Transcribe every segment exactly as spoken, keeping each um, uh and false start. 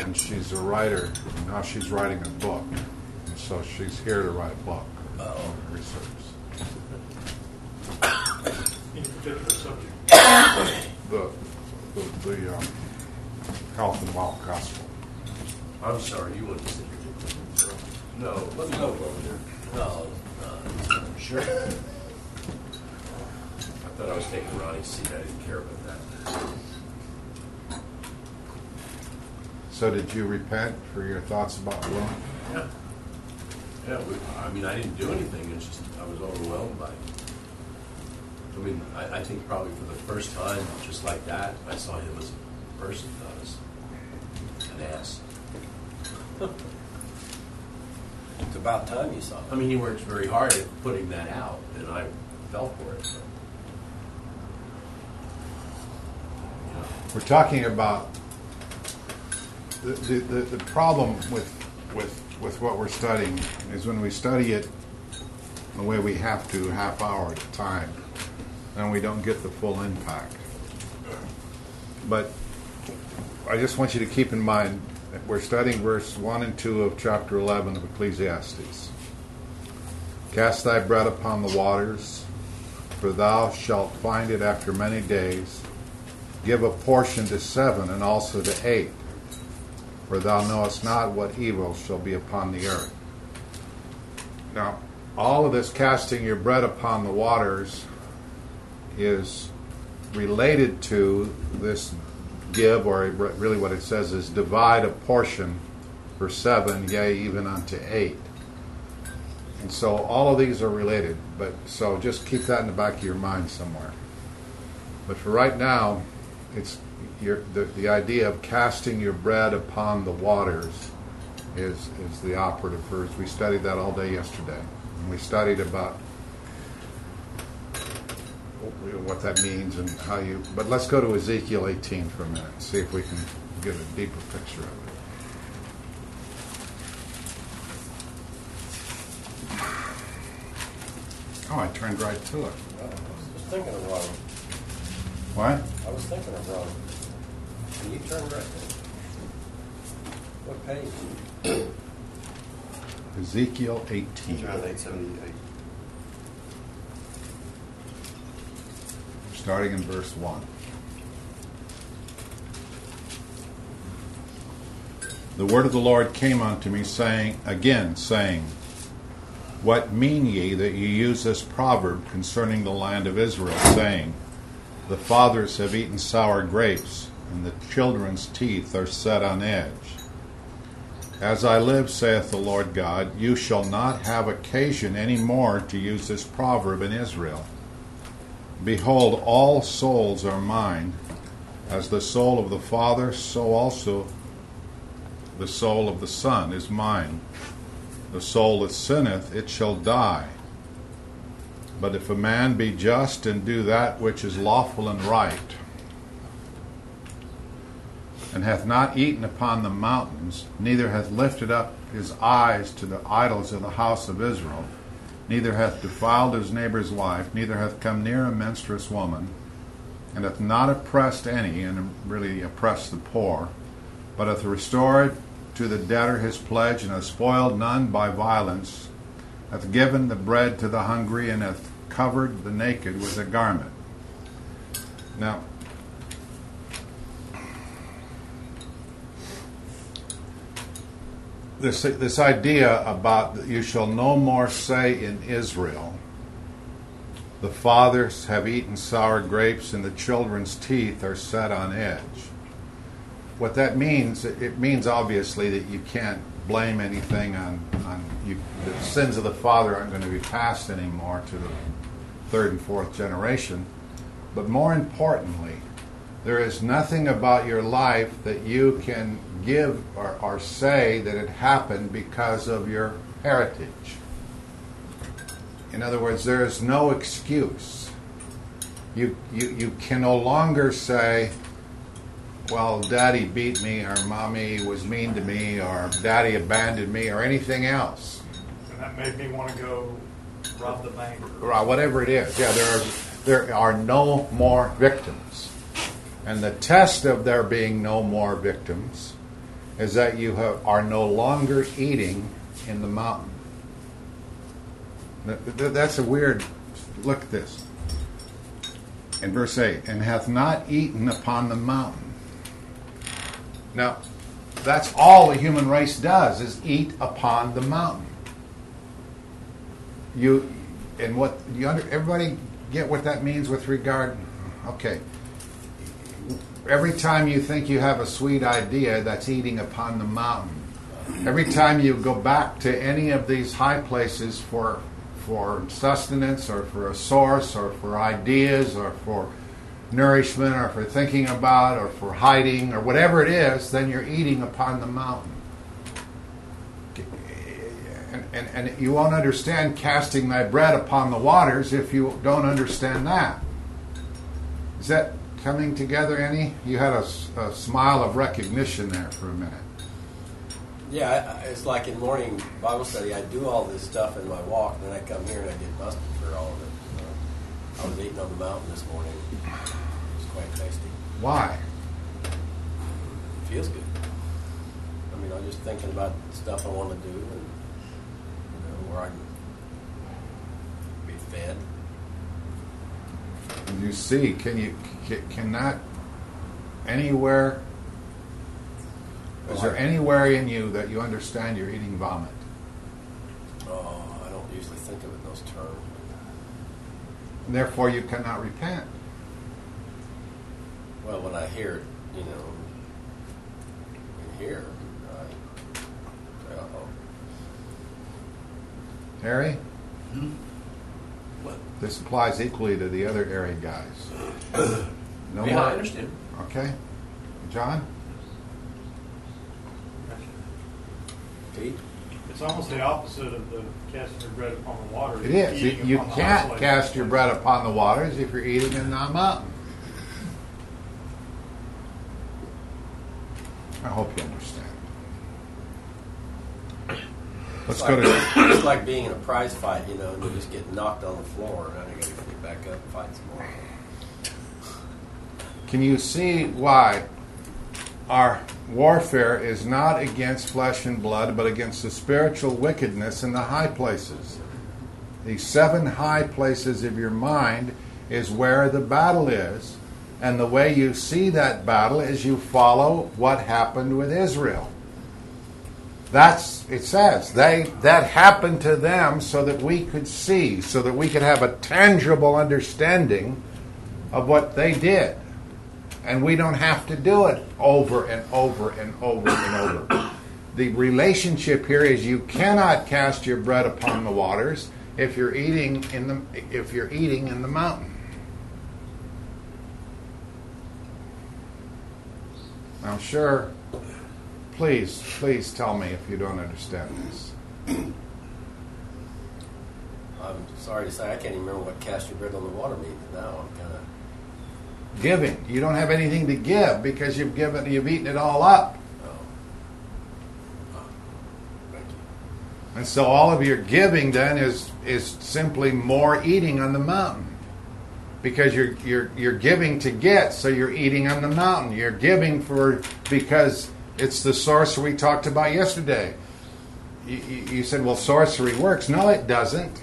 and she's a writer. Now she's writing a book. So she's here to write a book. Oh. Research. Any particular subject? The, the, the um, health and wealth gospel. I'm sorry, you wouldn't sit here. No, let me go over there. No, uh, sure. I thought I was taking Ronnie's seat. I didn't care about that. So did you repent for your thoughts about the law? Yeah. Yeah, we, I mean, I didn't do anything. It's just I was overwhelmed by it. I mean, I, I think probably for the first time, just like that, I saw him as a person, not as an ass. It's about time you saw it. I mean, he works very hard at putting that out, and I fell for it. So. Yeah. We're talking about the, the, the, the problem with, with, with what we're studying is when we study it the way we have to, half hour at a time, then we don't get the full impact. But I just want you to keep in mind that we're studying verse one and two of chapter eleven of Ecclesiastes. Cast thy bread upon the waters, for thou shalt find it after many days. Give a portion to seven and also to eight, for thou knowest not what evil shall be upon the earth. Now, all of this casting your bread upon the waters is related to this give, or really what it says is divide a portion for seven, yea, even unto eight. And so all of these are related, but so just keep that in the back of your mind somewhere. But for right now, it's your, the, the idea of casting your bread upon the waters is, is the operative verse. We studied that all day yesterday. And we studied about what that means and how you... But let's go to Ezekiel eighteen for a minute and see if we can get a deeper picture of it. Oh, I turned right to it. I was thinking of wrong. What? I was thinking of wrong. Can you turn right there? What page? Ezekiel eighteen. John eight seventy-eight. Starting in verse one. The word of the Lord came unto me, saying, again, saying, What mean ye that ye use this proverb concerning the land of Israel, saying, The fathers have eaten sour grapes, and the children's teeth are set on edge? As I live, saith the Lord God, you shall not have occasion any more to use this proverb in Israel. Behold, all souls are mine. As the soul of the Father, so also the soul of the Son is mine. The soul that sinneth, it shall die. But if a man be just and do that which is lawful and right, and hath not eaten upon the mountains, neither hath lifted up his eyes to the idols of the house of Israel, neither hath defiled his neighbor's wife, neither hath come near a menstruous woman, and hath not oppressed any, and really oppressed the poor, but hath restored to the debtor his pledge, and hath spoiled none by violence, hath given the bread to the hungry, and hath covered the naked with a garment. Now, This, this idea about that you shall no more say in Israel, the fathers have eaten sour grapes and the children's teeth are set on edge. What that means, it means obviously that you can't blame anything on, on you, the sins of the father aren't going to be passed anymore to the third and fourth generation. But more importantly, there is nothing about your life that you can give or, or say that it happened because of your heritage. In other words, there is no excuse. You, you, you can no longer say, well, Daddy beat me, or Mommy was mean to me, or Daddy abandoned me, or anything else. And that made me want to go rob the bank. Or whatever it is. Yeah, there are, there are no more victims. And the test of there being no more victims is that you have, are no longer eating in the mountain. That- that- That's a weird, look at this. In verse eight, and hath not eaten upon the mountain. Now, that's all the human race does, is eat upon the mountain. You, and what, you under, everybody get what that means with regard, okay. Every time you think you have a sweet idea, that's eating upon the mountain. Every time you go back to any of these high places for for sustenance or for a source or for ideas or for nourishment or for thinking about or for hiding or whatever it is, then you're eating upon the mountain. And, and, and you won't understand casting thy bread upon the waters if you don't understand that. Is that coming together any? You had a, a smile of recognition there for a minute. Yeah, I, I- it's like in morning Bible study, I do all this stuff in my walk, and then I come here and I get busted for all of it. So I was eating on the mountain this morning. It was quite tasty. Why? It feels good. I mean, I'm just thinking about stuff I want to do, and you know, where I can be fed. You see, can you ca- cannot anywhere? Is there anywhere in you that you understand you're eating vomit? Oh, I don't usually think of it in those terms. And therefore, you cannot repent. Well, when I hear it, you know, in here, I say, uh-oh. Harry, What? this applies equally to the other area guys. No Yeah, more. I understand. Okay, John. Pete? It's almost the opposite of the casting your bread upon the waters. It is. You, Eating you upon the can't isolated cast your place. bread upon the waters if you're eating in the mountain. I hope you understand. Let's It's go like, to. it's like being in a prize fight, you know, and you just get knocked on the floor, and then you got to get back up and fight some more. Can you see why our warfare is not against flesh and blood, but against the spiritual wickedness in the high places? The seven high places of your mind is where the battle is. And the way you see that battle is you follow what happened with Israel. That's, it says, they that happened to them so that we could see, so that we could have a tangible understanding of what they did. And we don't have to do it over and over and over and over. The relationship here is you cannot cast your bread upon the waters if you're eating in the if you're eating in the mountain. I'm sure. Please, please tell me if you don't understand this. I'm sorry to say, I can't even remember what cast your bread on the water means now. I'm kind of... Giving. You don't have anything to give because you've given you've eaten it all up. Oh. Oh. Thank you. And so all of your giving then is is simply more eating on the mountain. Because you're you're you're giving to get, so you're eating on the mountain. You're giving for because it's the sorcery we talked about yesterday. You, you, you said, well, sorcery works. No, it doesn't.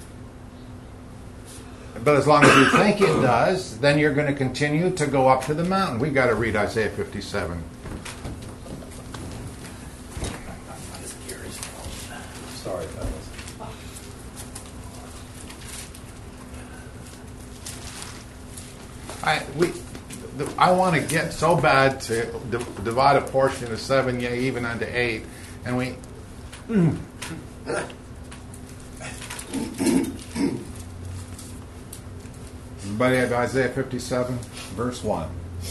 But as long as you think it does, then you're going to continue to go up to the mountain. We've got to read Isaiah fifty-seven. I'm just curious. Sorry, fellas. I we the, I want to get so bad to d- divide a portion of seven, yeah, even unto eight, and we. Everybody have Isaiah fifty-seven, verse one.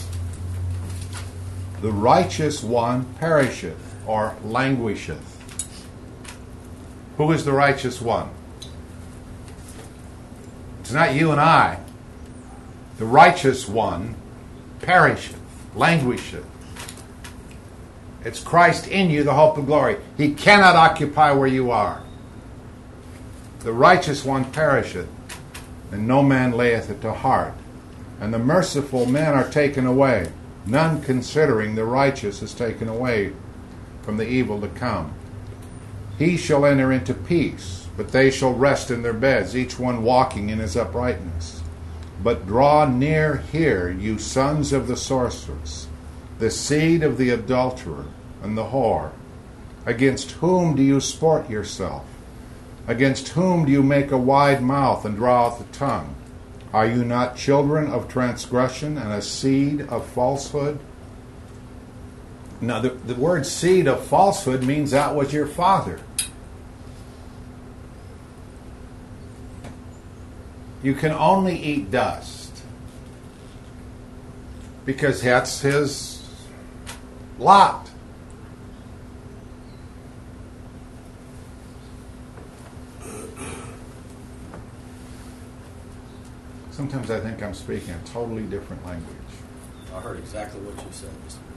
The righteous one perisheth or languisheth. Who is the righteous one? It's not you and I. The righteous one perisheth, languisheth. It's Christ in you, the hope of glory. He cannot occupy where you are. The righteous one perisheth, and no man layeth it to heart. And the merciful men are taken away. None considering the righteous is taken away. from the evil to come. He shall enter into peace, but they shall rest in their beds, each one walking in his uprightness. But draw near here, you sons of the sorceress, the seed of the adulterer and the whore. Against whom do you sport yourself? Against whom do you make a wide mouth and draw out the tongue? Are you not children of transgression and a seed of falsehood? Now, the, the word seed of falsehood means that was your father. You can only eat dust because that's his lot. Sometimes I think I'm speaking a totally different language. I heard exactly what you said.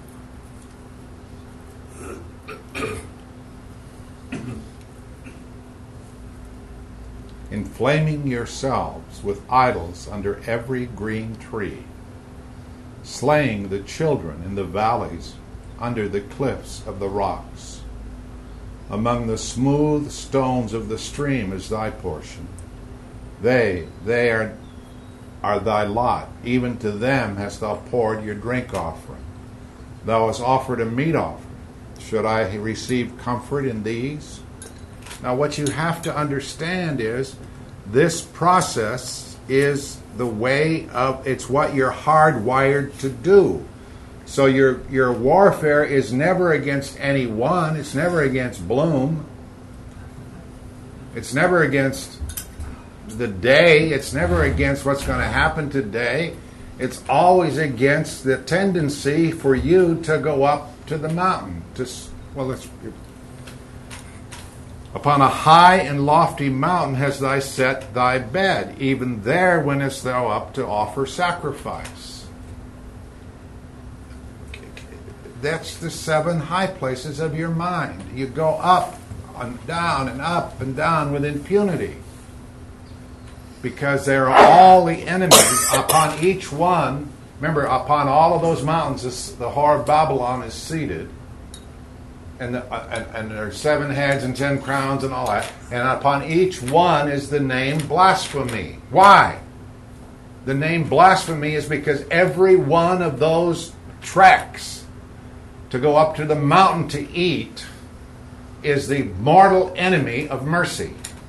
Inflaming yourselves with idols under every green tree, slaying the children in the valleys under the cliffs of the rocks. Among the smooth stones of the stream is thy portion. They, they are, are thy lot. Even to them hast thou poured your drink offering. Thou hast offered a meat offering. Should I receive comfort in these? Now, what you have to understand is this process is the way of, it's what you're hardwired to do. So your your warfare is never against anyone. It's never against Bloom. It's never against the day. It's never against what's going to happen today. It's always against the tendency for you to go up to the mountain. To, well, it's, upon a high and lofty mountain hast thou set thy bed. Even there wentest thou up to offer sacrifice. That's the seven high places of your mind. You go up and down and up and down with impunity. Because there are all the enemies upon each one. Remember, upon all of those mountains, the whore of Babylon is seated. And, the, uh, and, and there are seven heads and ten crowns and all that. And upon each one is the name blasphemy. Why? The name blasphemy is because every one of those treks to go up to the mountain to eat is the mortal enemy of mercy.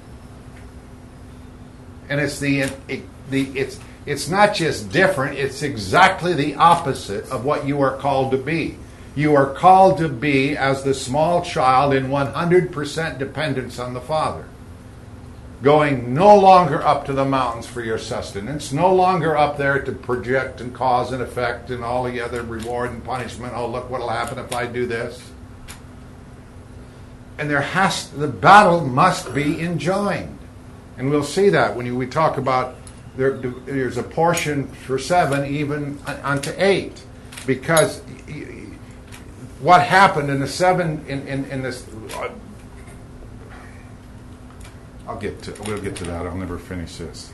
And it's the it, the it's it's not just different, it's exactly the opposite of what you are called to be. You are called to be as the small child in one hundred percent dependence on the Father. Going no longer up to the mountains for your sustenance, no longer up there to project and cause and effect and all the other reward and punishment. Oh, look what will happen if I do this. And there has the battle must be enjoined. And we'll see that when you, we talk about there, there's a portion for seven even unto eight. Because what happened in the seven, in, in, in this, I'll get to, we'll get to that. I'll never finish this.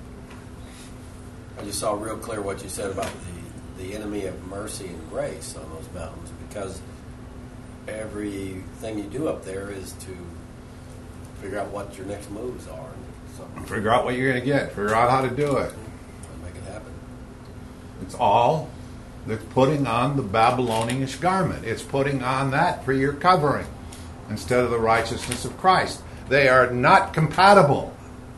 I just saw real clear what you said about the, the enemy of mercy and grace on those mountains. Because everything you do up there is to figure out what your next moves are. Figure out what you're going to get. Figure out how to do it. Make it happen. It's all they're putting on the Babylonish garment. It's putting on that for your covering instead of the righteousness of Christ. They are not compatible.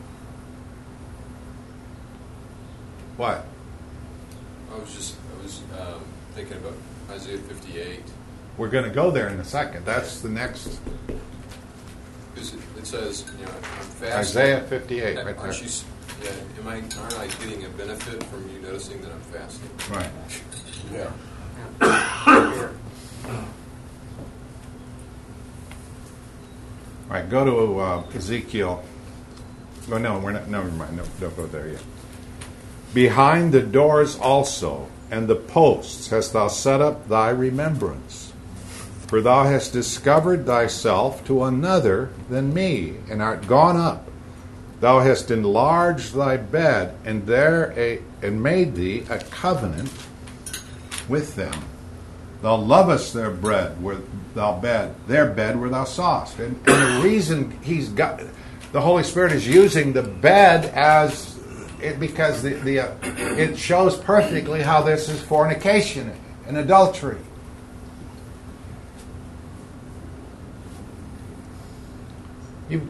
What? I was just I was um, thinking about Isaiah fifty-eight. We're going to go there in a second. That's the next. Because it, it says, you know, I'm fasting. Isaiah fifty-eight, right there. Aren't you, yeah, am I, aren't I getting a benefit from you noticing that I'm fasting? Right. Yeah. All right, go to uh, Ezekiel. Oh, no, we're not. Never mind. No, don't go there yet. Behind the doors also, and the posts, hast thou set up thy remembrance. For thou hast discovered thyself to another than me, and art gone up. Thou hast enlarged thy bed, and there a and made thee a covenant with them. Thou lovest their bread where thou bed, their bed where thou sawest. And, and the reason he's got, the Holy Spirit is using the bed as, it, because the, the uh, it shows perfectly how this is fornication and adultery. You,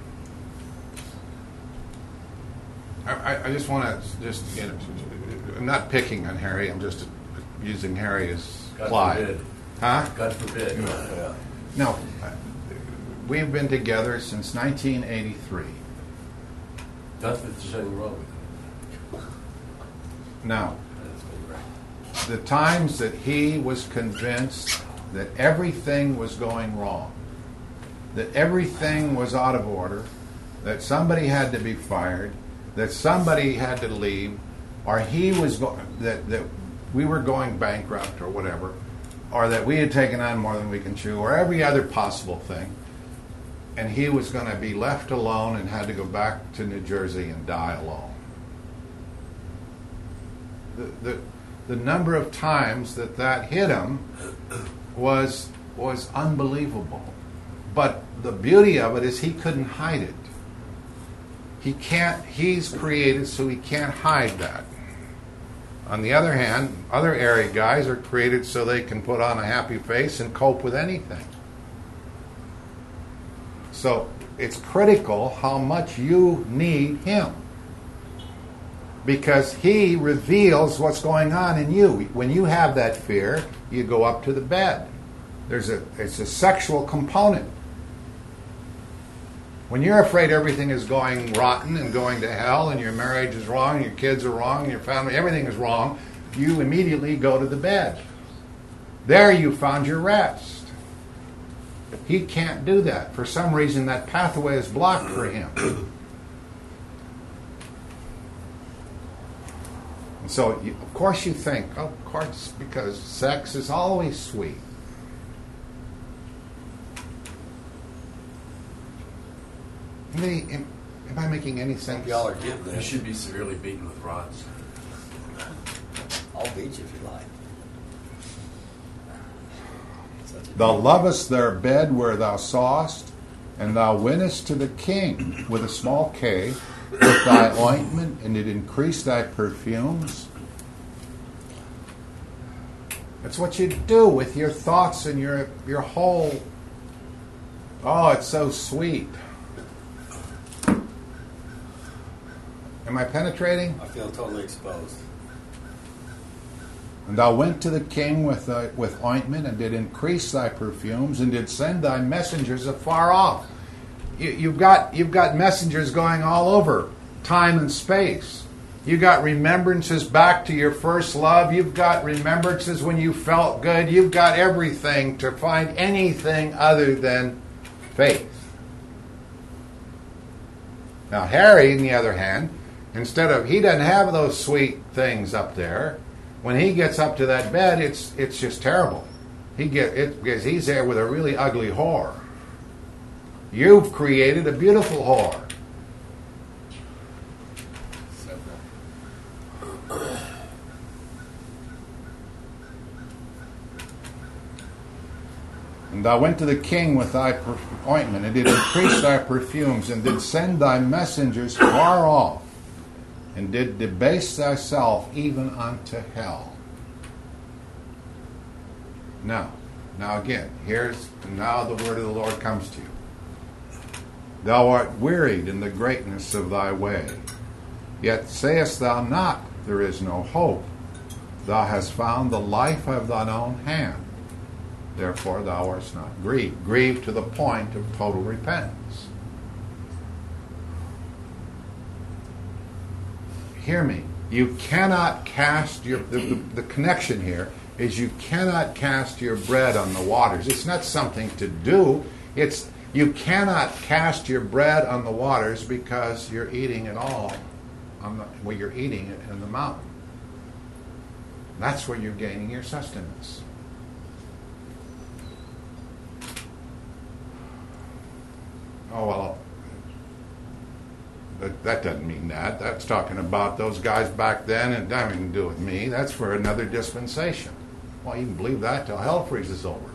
I, I just want to just, you know, I'm not picking on Harry. I'm just using Harry as God Clyde. forbid. Huh? God forbid. Yeah. No, we've been together since nineteen eighty-three. Not that there's anything wrong with it. Now, That's been great. the times that he was convinced that everything was going wrong, that everything was out of order, that somebody had to be fired, that somebody had to leave, or he was go- that that we were going bankrupt or whatever, or that we had taken on more than we can chew, or every other possible thing, and he was going to be left alone and had to go back to New Jersey and die alone. The the, the number of times that that hit him was was unbelievable. But the beauty of it is he couldn't hide it. He can't, he's created so he can't hide that. On the other hand, other area guys are created so they can put on a happy face and cope with anything. So it's critical how much you need him. Because he reveals what's going on in you. When you have that fear, you go up to the bed. There's a, it's a sexual component. When you're afraid everything is going rotten and going to hell and your marriage is wrong, your kids are wrong, your family, everything is wrong, you immediately go to the bed. There you found your rest. He can't do that. For some reason, that pathway is blocked for him. And so, you, of course, you think, oh, of course, because sex is always sweet. Any, am, am I making any sense? Y'all are getting there. You should be severely beaten with rods. I'll beat you if you like. Such a- Thou lovest their bed where thou sawest, and thou wentest to the king with a small K, with thy ointment, and did increase thy perfumes. That's what you do with your thoughts and your your whole. Oh, it's so sweet. Am I penetrating? I feel totally exposed. And thou went to the king with thy, with ointment, and did increase thy perfumes, and did send thy messengers afar off. You, you've got you've got messengers going all over time and space. You got remembrances back to your first love. You've got remembrances when you felt good. You've got everything to find anything other than faith. Now Harry, on the other hand, instead of, he doesn't have those sweet things up there. When he gets up to that bed, it's it's just terrible. He get it because he's there with a really ugly whore. You've created a beautiful whore. And thou went to the king with thy per- ointment, and did increase thy perfumes, and did send thy messengers far off, and did debase thyself even unto hell. Now, now again, here's, now the word of the Lord comes to you. Thou art wearied in the greatness of thy way. Yet sayest thou not, there is no hope. Thou hast found the life of thine own hand. Therefore thou art not grieved. Grieved to the point of total repentance. Hear me. You cannot cast your, the, the, the connection here is you cannot cast your bread on the waters. It's not something to do. It's, you cannot cast your bread on the waters because you're eating it all on the, well, you're eating it in the mountain. That's where you're gaining your sustenance. Oh, well, that, that doesn't mean that. That's talking about those guys back then, and that has nothing to do with me. That's for another dispensation. Well, you can believe that till hell freezes over.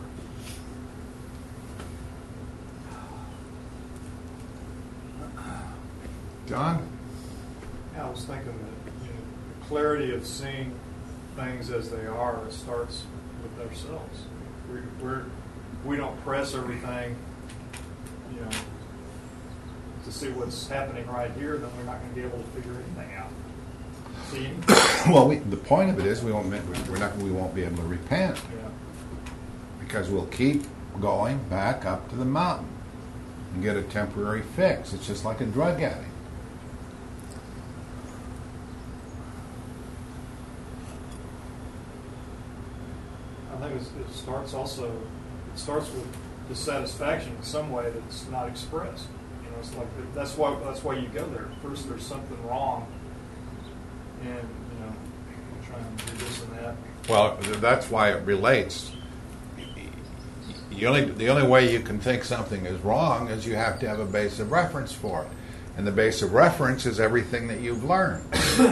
John? Yeah, I was thinking that, you know, the clarity of seeing things as they are starts with ourselves. We, we're, we don't press everything, you know, to see what's happening right here, then we're not going to be able to figure anything out. See? Well, we, the point of it is we won't we're not we won't be able to repent Yeah. because we'll keep going back up to the mountain and get a temporary fix. It's just like a drug addict. I think it's, it starts also, it starts with dissatisfaction in some way that's not expressed. You know, it's like, that's why, that's why you go there. First there's something wrong, and, you know, I'm trying to do this and that. Well, that's why it relates. The only, the only way you can think something is wrong is you have to have a base of reference for it. And the base of reference is everything that you've learned.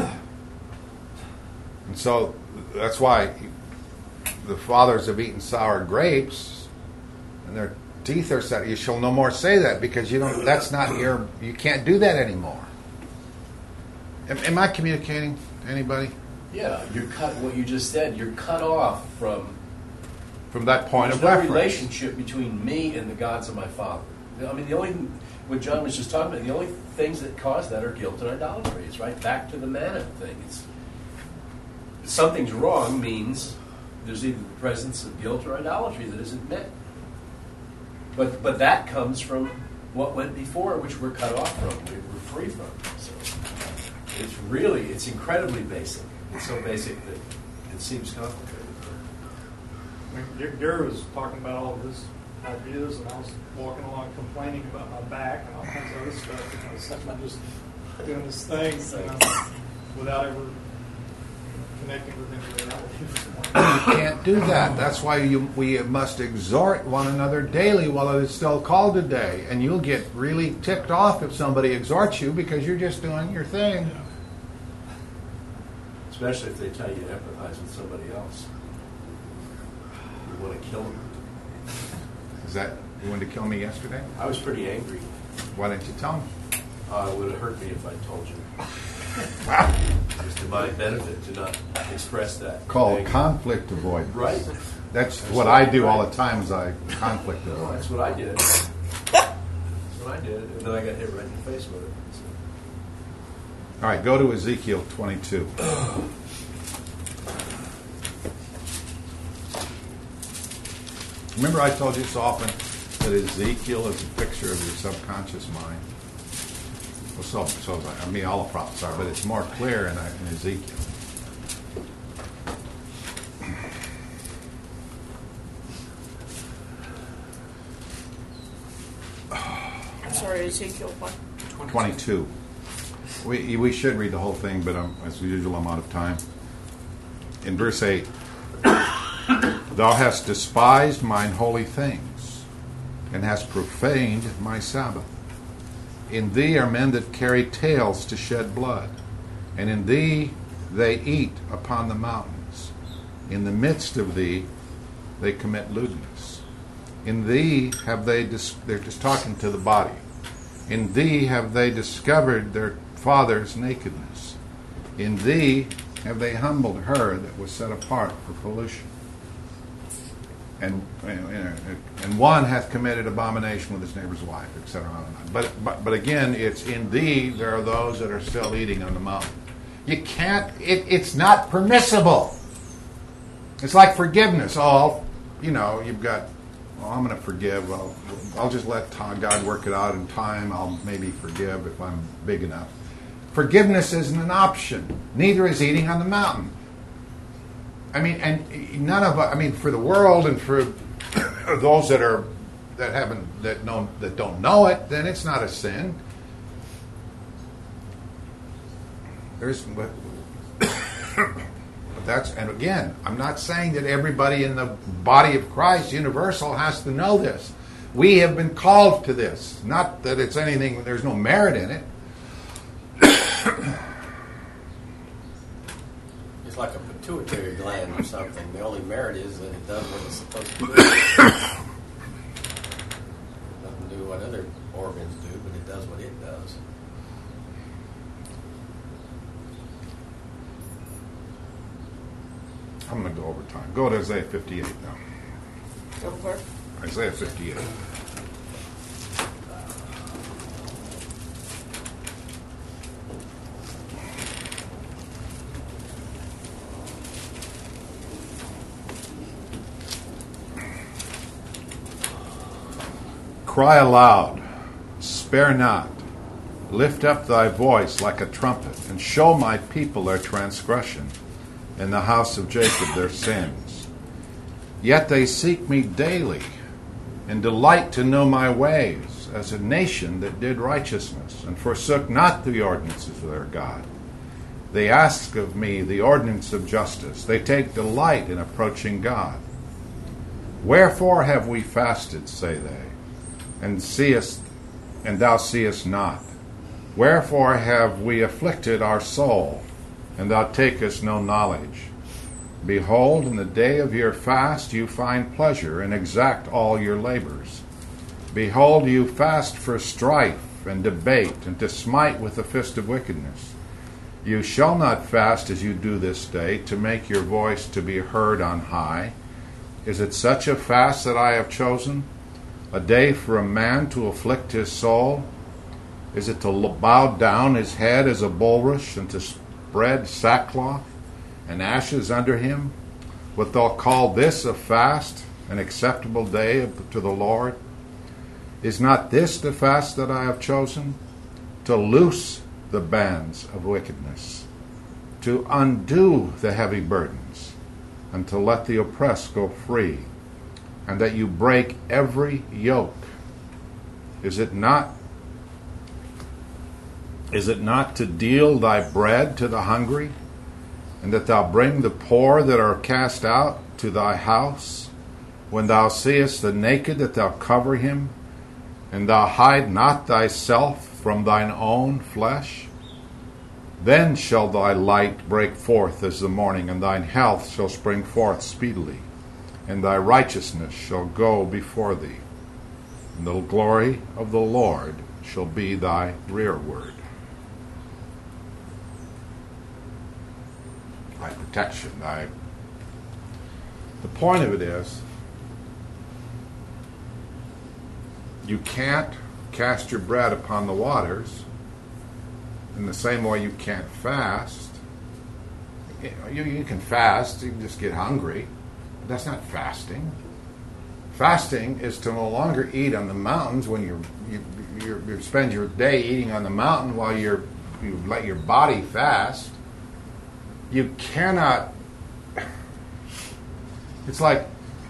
And so that's why the fathers have eaten sour grapes and their teeth are set. You shall no more say that because you don't, that's not your, you can't do that anymore. Am, am I communicating to anybody? Yeah, you're cut. What you just said, you're cut off from. From that point There's of no reference. relationship between me and the gods of my father. I mean, the only what John was just talking about, the only things that cause that are guilt and idolatry. It's right back to the manna thing. It's something's wrong means there's either the presence of guilt or idolatry that isn't met. But but that comes from what went before, which we're cut off from, we we're free from. So it's really, it's incredibly basic. It's so basic that it seems complicated. I mean, Gar- Gary was talking about all of his ideas, and I was walking along complaining about my back and all kinds of other stuff. You know, so I'm just doing this thing, you know, without ever connecting with any reality. You can't do that. That's why you, we must exhort one another daily while it is still called a day. And you'll get really ticked off if somebody exhorts you because you're just doing your thing. Especially if they tell you to empathize with somebody else. You want to kill them. Is that, you wanted to kill me yesterday? I was pretty angry. Why didn't you tell me? Uh, it would have hurt me if I told you. Just to my benefit to not express that. Called anger. conflict avoidance. Right. That's what I do all the time is I conflict Well, avoid. that's what I did. That's what I did. And then I got hit right in the face with it. So. All right, go to Ezekiel twenty-two. Remember I told you so often that Ezekiel is a picture of your subconscious mind? Well, so, so I mean, all the prophets are, but it's more clear in, in Ezekiel. I'm sorry, Ezekiel what? twenty-two. We, we should read the whole thing, but um, as usual, I'm out of time. In verse eight, Thou hast despised mine holy things, and hast profaned my Sabbath. In thee are men that carry tails to shed blood, and in thee they eat upon the mountains. In the midst of thee they commit lewdness. In thee have they, dis- they're just talking to the body. In thee have they discovered their father's nakedness. In thee have they humbled her that was set apart for pollution. And, and, and one hath committed abomination with his neighbor's wife, et cetera. But, but but again, it's in thee there are those that are still eating on the mountain. You can't. It, it's not permissible. It's like forgiveness. Oh, you know, you've got. Well, I'm going to forgive. Well, I'll just let God work it out in time. I'll maybe forgive if I'm big enough. Forgiveness isn't an option. Neither is eating on the mountain. I mean, and none of I mean, for the world and for those that are that haven't that know that don't know it, then it's not a sin. There's, but, but that's and again, I'm not saying that everybody in the body of Christ, universal, has to know this. We have been called to this. Not that it's anything. There's no merit in it. It's like a pituitary gland or something. The only merit is that it does what it's supposed to do. Doesn't do what other organs do, but it does what it does. I'm going to go over time. Go to Isaiah fifty-eight now. Go for it. Isaiah fifty-eight. Cry aloud, spare not, lift up thy voice like a trumpet, and show my people their transgression, and the house of Jacob their sins. Yet they seek me daily, and delight to know my ways, as a nation that did righteousness, and forsook not the ordinances of their God. They ask of me the ordinance of justice. They take delight in approaching God. Wherefore have we fasted, say they, and seest, and thou seest not? Wherefore have we afflicted our soul, and thou takest no knowledge? Behold, in the day of your fast you find pleasure, and exact all your labors. Behold, you fast for strife and debate, and to smite with the fist of wickedness. You shall not fast as you do this day, to make your voice to be heard on high. Is it such a fast that I have chosen? A day for a man to afflict his soul? Is it to bow down his head as a bulrush, and to spread sackcloth and ashes under him? Wilt thou call this a fast, an acceptable day to the Lord? Is not this the fast that I have chosen? To loose the bands of wickedness, to undo the heavy burdens, and to let the oppressed go free, and that you break every yoke. Is it not is it not to deal thy bread to the hungry, and that thou bring the poor that are cast out to thy house? When thou seest the naked, that thou cover him, and thou hide not thyself from thine own flesh? Then shall thy light break forth as the morning, and thine health shall spring forth speedily, and thy righteousness shall go before thee, and the glory of the Lord shall be thy rearward. Thy protection, thy... The point of it is, you can't cast your bread upon the waters in the same way you can't fast. You, you can fast, you can just get hungry. But that's not fasting. Fasting is to no longer eat on the mountains when you're, you you you spend your day eating on the mountain while you're you let your body fast. You cannot. It's like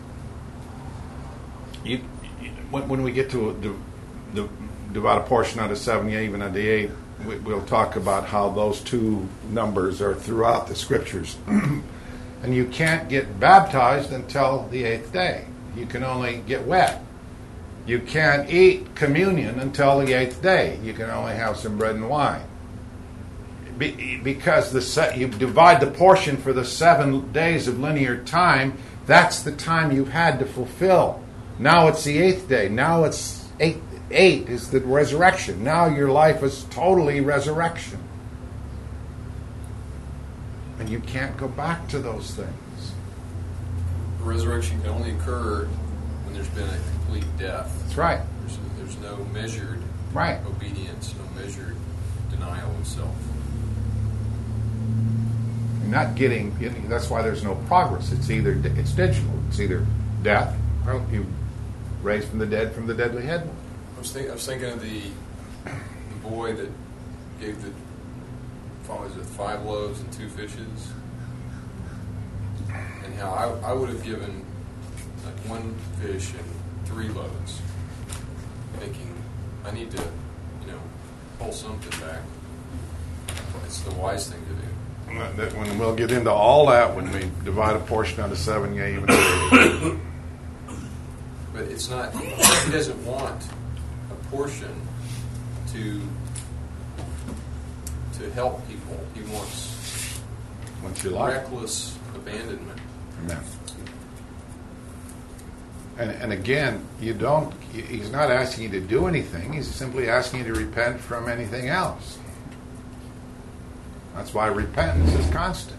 you when, when we get to a, the, divide a portion out of seven, yeah, even out of the eight. We, we'll talk about how those two numbers are throughout the scriptures. And you can't get baptized until the eighth day. You can only get wet. You can't eat communion until the eighth day. You can only have some bread and wine. Be, because the se- you divide the portion for the seven days of linear time, that's the time you've had to fulfill. Now it's the eighth day. Now it's eight. Eight is the resurrection. Now your life is totally resurrection. And you can't go back to those things. Resurrection can only occur when there's been a complete death. That's right. There's, there's no measured right. obedience, no measured denial of self. You're not getting, that's why there's no progress. It's either, it's digital. It's either death, or you raised from the dead from the deadly head. I was, think, I was thinking of the, the boy that gave the, what was it, five loaves and two fishes, and how I, I would have given like one fish and three loaves, thinking I need to, you know, pull something back. It's the wise thing to do. That when we'll get into all that when we divide a portion out of seven, yeah, even. But it's not. He doesn't want a portion to to help people. He wants Once you like. reckless abandonment. Amen. And, and again, you don't, he's not asking you to do anything. He's simply asking you to repent from anything else. That's why repentance is constant.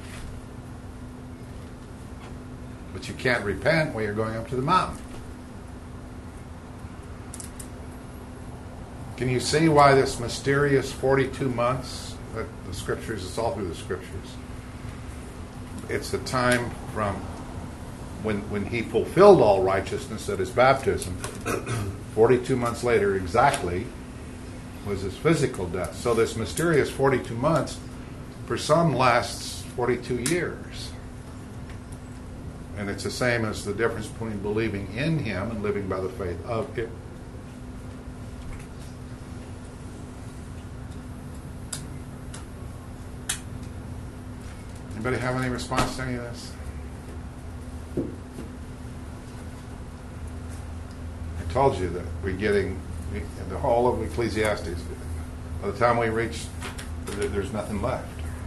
But you can't repent while you're going up to the mountain. Can you see why this mysterious forty-two months, that the scriptures, it's all through the scriptures. It's the time from when when he fulfilled all righteousness at his baptism, forty-two months later exactly, was his physical death. So this mysterious forty-two months, for some lasts forty-two years. And it's the same as the difference between believing in him and living by the faith of him. Anybody have any response to any of this? I told you that we're getting the whole of Ecclesiastes. By the time we reach, there's nothing left.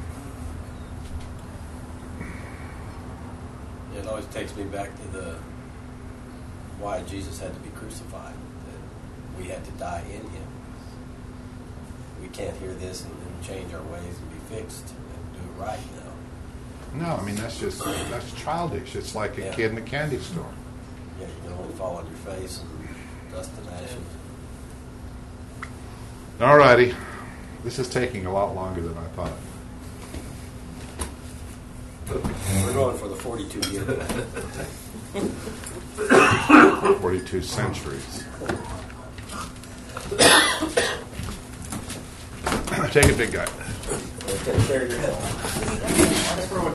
It always takes me back to the why Jesus had to be crucified. That we had to die in him. We can't hear this and then change our ways and be fixed and do it right now. No, I mean, that's just, that's childish. It's like a Yeah. kid in a candy store. Yeah, you can only fall on your face and dust and ashes. All righty. This is taking a lot longer than I thought. We're going for the forty-two year. forty-two centuries. Take it, big guy. It's going to carry your head.